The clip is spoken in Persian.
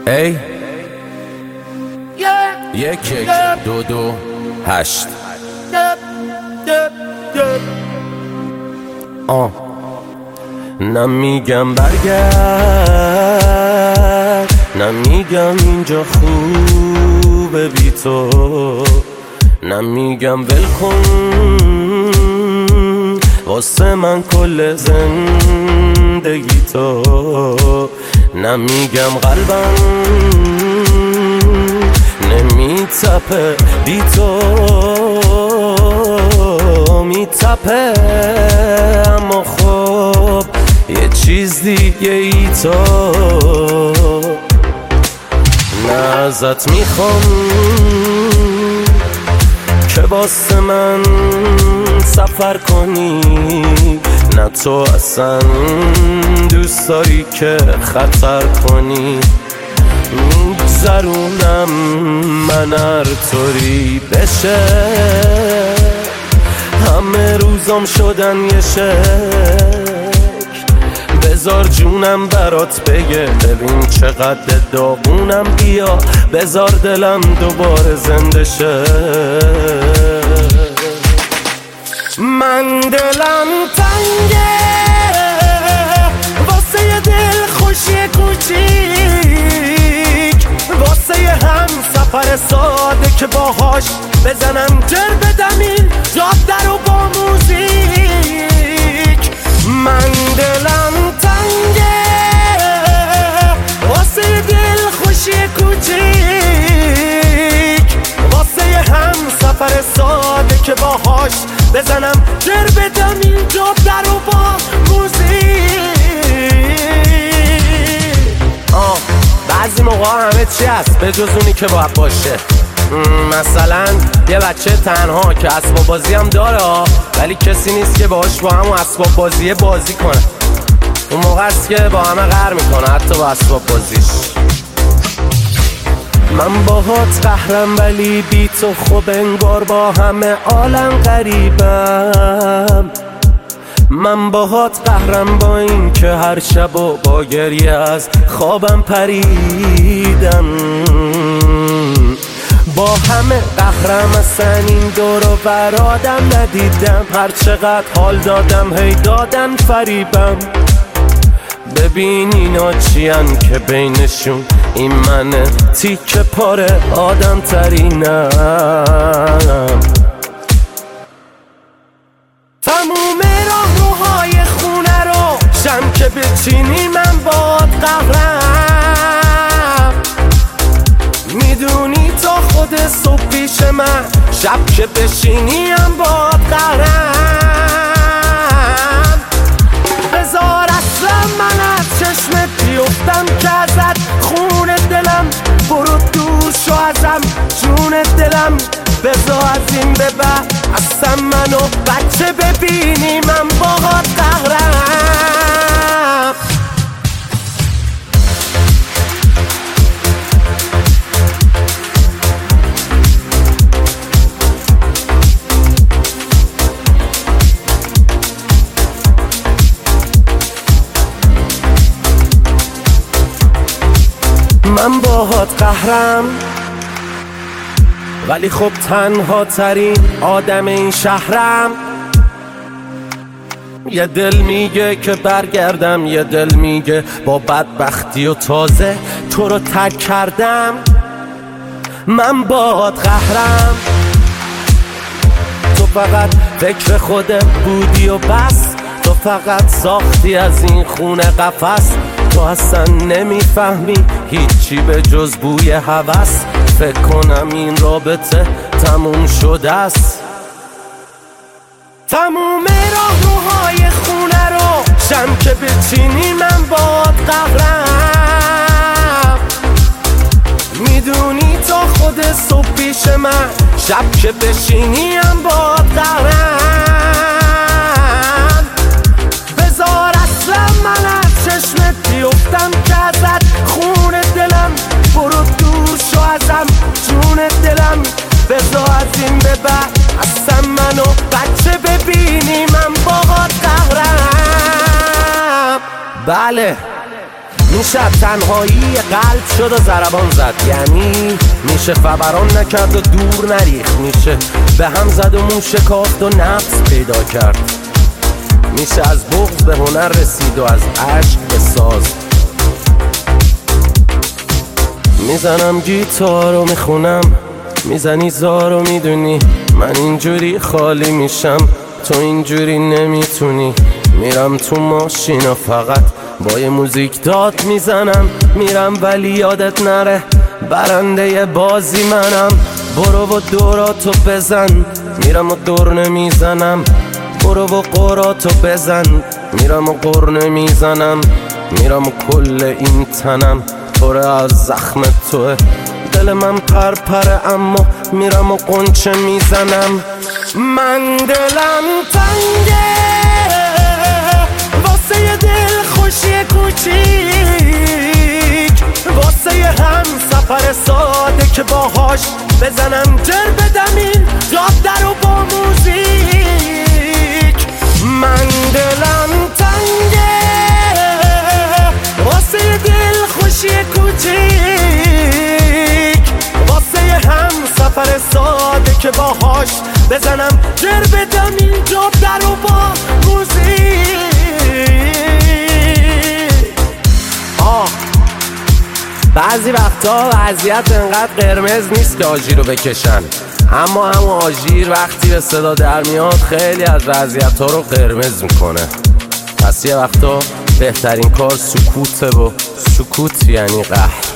ای 1 2 2 8 نمیگم برگرد، نمیگم اینجا خوبه بی تو، نمیگم ول کن واسه من کل زندگی تو، نمیگم قلبم نمیتپه بی تو، میتپه اما خب یه چیز دیگه ای تو، نه ازت میخوام که واسه من سفر کنی، نه تو اصلا دوست داری که خطر کنی، میگذرونم من هر طوری بشه، همه روزام شدن یه شکل، بذار جونم برات بگه ببین چقدر داغونم، بیا بذار دلم دوباره زنده شه، من دلم تنگه واسه یه دل خوشی کوچیک، واسه یه هم سفر ساده که باهاش بزنم جر بدم این جاده رو با موزیک، من دلم تنگه واسه یه دل خوشی کوچیک، واسه یه هم سفر ساده که باهاش بزنم جر بدم این جاده رو با موزیک. بعضی موقع همه چی هست به جز اونی که باید باشه، مثلا یه بچه تنها که اسباب بازی هم داره ولی کسی نیست که باهاش با همون اسباب بازی بازی کنه، اون موقع است که با همه قهر میکنه حتی با اسباب بازیش. من باهات قهرم ولی بی تو خوب انگار با همه عالم غریبم، من باهات قهرم با این که هر شب و با گریه از خوابم پریدم، با همه قهرم اصلا این دور و بر آدم ندیدم، هر چقدر حال دادم هی دادن فریبم، ببین اینا چیان که بینشون این منه تیکه پاره آدم ترینم، تموم راهروهای خونه رو شم که بچینی من باد قهرم، میدونی تا خود صبح پیش من شب که بشینی هم باد قهرم، بذار اصلا من از چشمت بیفتم که ازت خون دلم برو دوش و ازم جون دلم، بذار از این به بعد اصلا منو بچه ببینی من باهات قهرم. من باهات قهرم ولی خب تنها ترین آدم این شهرم، یه دل میگه که برگردم، یه دل میگه با بدبختی و تازه تو رو ترک کردم، من باهات قهرم، تو فقط فکر خودت بودی و بس، تو فقط ساختی از این خونه قفس، تو اصلا نمیفهمی هیچی به جز بوی هوس، فکر کنم این رابطه تموم شده است، تموم راهروهای خونه رو شم که بچینی من باد قهرم، میدونی تا خود صبح پیش من شب که بشینی هم باد قهرم، بذار اصلا من از چشمت بیفتم که ازت خون دلم برو دوش و ازم جون دلم، بذار از این به بعد اصلا منو بچه ببینی من باهات قهرم. بله میشه تنهایی قلب شد و ضربان زد، یعنی میشه فوران نکرد و دور نریخت، میشه به هم زد و مو شکافت و نفس پیدا کرد، میشه از بغض به هنر رسید و از عشق به ساز. میزنم گیتار و میخونم، میزنی زار و میدونی من اینجوری خالی میشم، تو اینجوری نمیتونی. میرم تو ماشین و فقط با یه موزیک داد میزنم، میرم ولی یادت نره برنده بازی منم. برو و دوراتو بزن، میرم و دور نمیزنم. برو و قراتو بزن، میرم و قر نمیزنم. میرم و کل این تنم پر از زخم توه، دل من پرپره اما میرم و قنچه میزنم. من دلم تنگه واسه یه دل خوشی کوچیک، واسه یه هم سفر ساده که باهاش بزنم جر بدم این داد در و با موزیک. من دلم تنگه واسه یه دل خوشی کوچیک، واسه یه هم سفر ساده که باهاش بزنم جر بدم این داد در و با موزیک. بعضی وقتا وضعیت انقدر قرمز نیست که آژیر رو بکشن، اما همون آژیر وقتی به صدا در میاد خیلی از وضعیت ها رو قرمز میکنه. پس یه وقتا بهترین کار سکوته و سکوت یعنی قهر.